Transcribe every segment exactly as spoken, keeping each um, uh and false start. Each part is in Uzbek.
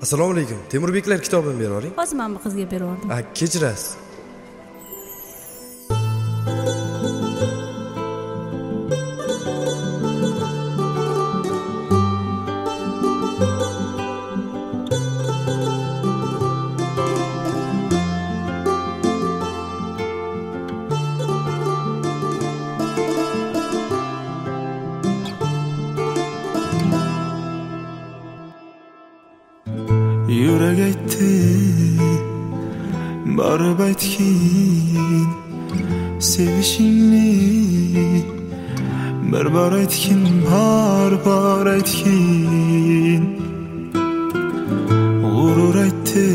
Assalomu alaykum. Temurbeklar kitobini berib yuboring. Hozir men bu qizga berib yubordim. Ha, kechirasiz. Yürek aytdi barib aytgin sevishingni bir bor aytgin har bor aytgin g'urur aytdi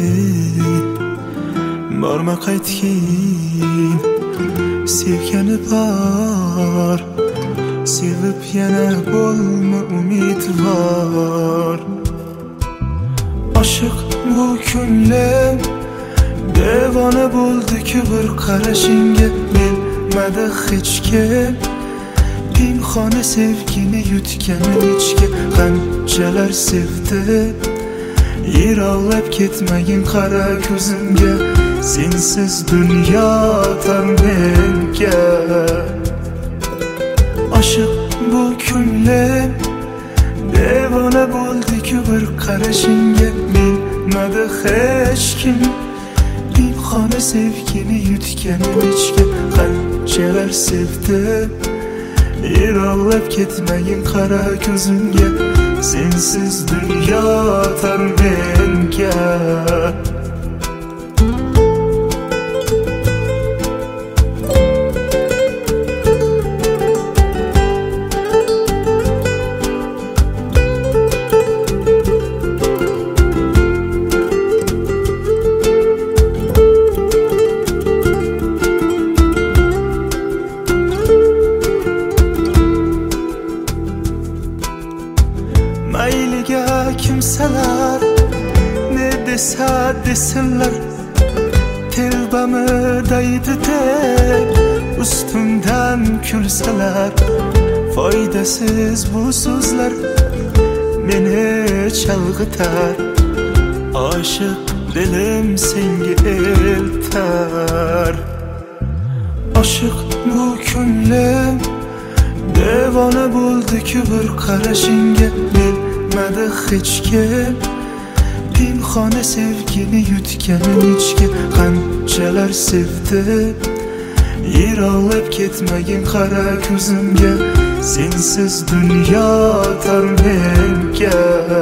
borma qaytgin sevgani bor sevib yana bo'lma umidvor aşık bu ko'nglim devona bo'ldi-ku bir qarashingga bilmadi hech kim pinhona sevgini yutganim ichga qanchalar sevdi yiroqlab ketmagin qara ko'zimga sensiz dunyo tar menga aşık bu ko'nglim devona bo'ldi-ku bir qarashingga bilmadi hech kim pinhona sevgini yutganim ichga qanchalar sevdi yiroqlab ketmagin qara ko'zimga sensiz dunyo tar menga mayliga kimsalar ne desa desinlar tevbamı daydi deb ustimdan kulsalar foydasiz bu so'zlar meni chalg'itar oshiq dilim senga eltar oshiq bu ko'nglim devona bo'ldi-ku bir qarashingga bilmadi hech kim pinhona sevgini yutganim ichga qanchalar sevdi yiroqlab ketmagin qara ko'zimga sensiz dunyo tar menga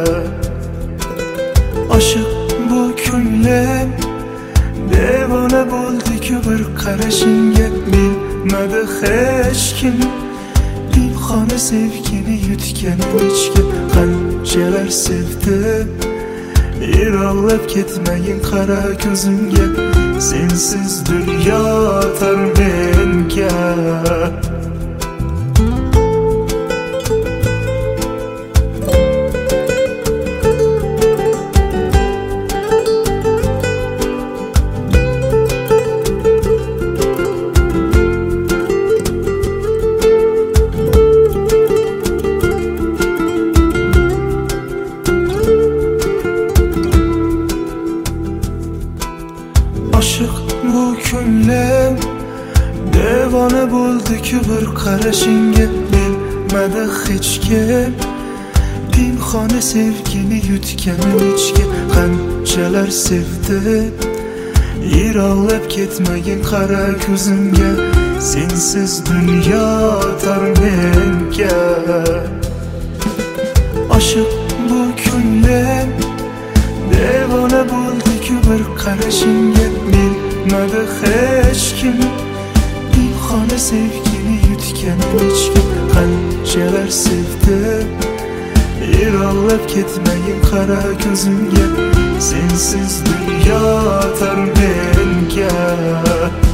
oshiq bu ko'nglim devona bo'ldi-ku bir qarashingga bilmadi hech kim pinhona sevgini yutganim ichga qanchalar sevdi yiroqlab ketmagin qara ko'zimga sensiz dunyo tar menga aşık bu ko'nglim devona bo'ldi-ku bir qarashingga bilmadi hech kim pinhona sevgini yutganim ichga qanchalar sevdi yiroqlab ketmagin qara ko'zimga sensiz dunyo tar menga aşık bu ko'nglim devona bo'ldi-ku bir qarashingga bilmadi hech kim pinhona sevgini yutganim ichga qanchalar sevdi yiroqlab ketmagin qara ko'zimga sensiz dunyo tar menga